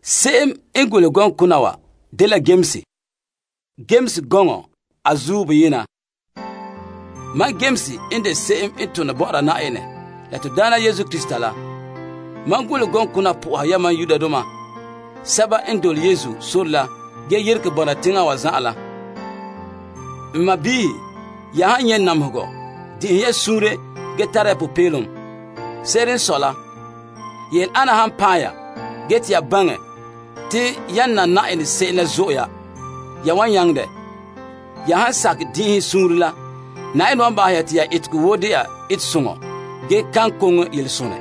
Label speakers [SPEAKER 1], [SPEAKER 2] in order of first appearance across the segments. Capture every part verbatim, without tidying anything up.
[SPEAKER 1] Seem ingule gon kunawa de la gemsi. Gemsi gongo azubu yina. Ma gemsi inde seem into na bora na ene. La to dana Yesu Krista la. Ma ngule gon kuna puha yaman yuda doma. Saba indol Yesu sola ge yirke bona tinga wazan ala. Ma bi ya hanyen namhugo. Di ye sure ge tare pu pelum. Serin sola. Yen ana hampaya get ya bange. Ti yanna na ene se na zoya. Ya wan yangde. Ya han sak di sure la. Na eno amba ya ti ya itku wode ya it sungo. Ge kan kongo il sune.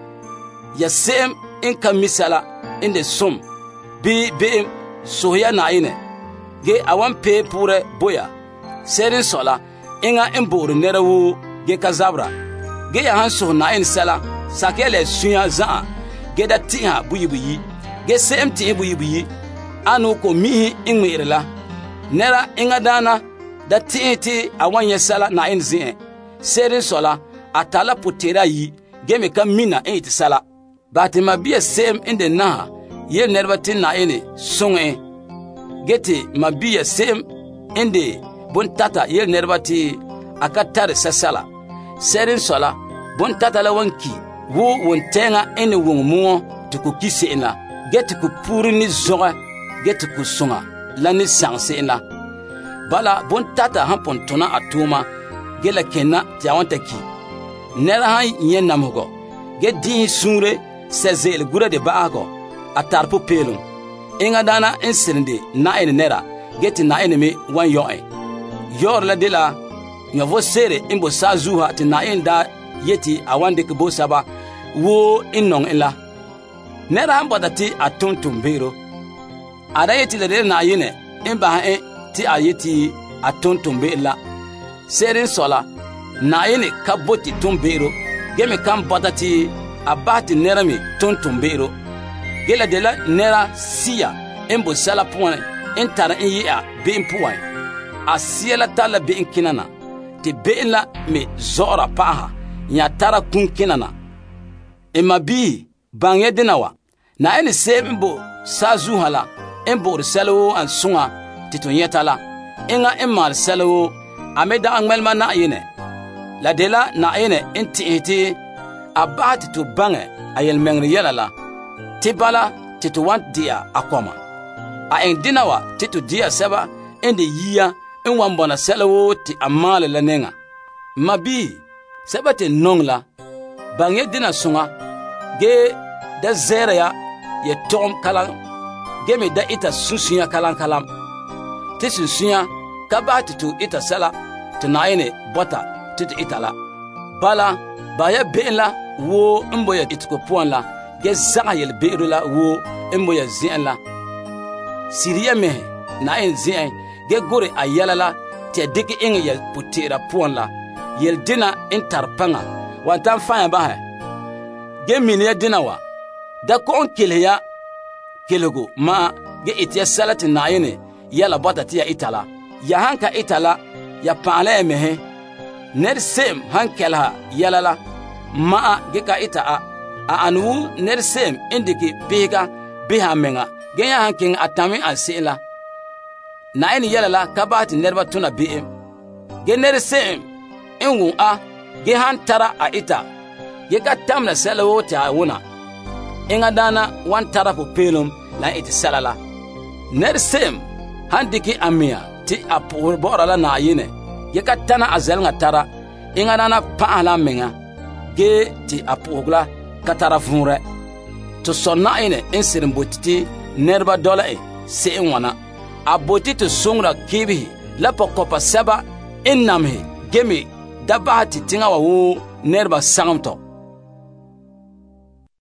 [SPEAKER 1] Ya seem in kan misala in de sum. Bi bi soya na ine. Ge awan pe pure boya. Serin sola inga imburu nerawu ge kazabra. Ge ya han so na ine sala sakele suya za. Ge da tiha buyi buyi. Ge seem ti buyi buyi. Anu ko mihi ingmirila. Nera inga dana da tihi ti awan ye sala na ine zin. Serin sola atala putera yi. Ge me kan mina in iti sala. Batima biya seem inde na ye nerba tin na ine sunge. Geti mabiya seem inde bun tata ye nerba ti akatare sasala. Serin sola bun tata la wanki wo won tenga ine won muo tuku kise ina. Geti ku puri ni zoga geti ku sunga lani sanse ina. Bala bun tata hampon tuna atuma gela kena ti awanta ki. Nera han yen namgo. Ge din sure seze gura de baago atarpu pelum. Inga dana insirinde na ene nera geti na ene me wan yoe. Yor la de la nyovo sere imbo sazuha ti na enda yeti awande ke bo saba wo inong ila. Nera ambada ti atuntum bero. Ada yeti la de na yene imba ha e ti ayeti atuntum be la. Serin sola na yene kaboti tumbero geme kan badati abati nera mi tuntum bero. Gela de la nera siya imbo sala puane intara inyi a be impuane. A siya la tala be inkinana. Ti be la me zora paha nya tara kun kinana. Ima bi bangye dinawa. Na ene sebe imbo sazu hala imbo risalo an sunga titunyeta la. Inga ima risalo ameda angmelma na yene. La de la na yene inti inti abati tu bange ayel mengri yela la. Tibala titu want dia akoma. A en dinawa titu dia seba ende yia en wambona selawo ti amale la nenga. Mabi seba te nongla bangye dina sunga ge da zere ya ye tom kalang ge me da ita susunya kalang kalam. Ti susunya kabati tu ita sela tunaine bota titu itala. Bala baya be'la wo mboya itiko puan la ge zaga yel be'ru la wo mboya zin la. Siriya me na en zin ge gore ayala la te diki inga yel putera puan la yel dina intarpanga wantan fanya ba ha ge minya dina wa da ko on keleya kelego ma ge itiya salati na yene yala bota tiya itala ya hanka itala ya paala mehe ner sem hankela yala la ma geka ita a a anu ner sem indiki biga biha menga genya hanking atami asila na eni yala la kabati nerba tuna bim ge ner sem enwu a ge hantara a ita geka tamna selawo ta wona inga dana wan tara po pelum la iti salala ner sem handiki amia ti apu bora la na yine geka tana azel nga tara inga dana paala menga ge ti apogla katara funre to sonna ine insirin botiti nerba dola e se wana aboti to sungra kibi la pokopa saba innamhe gemi dabati tinga wa nerba sangamto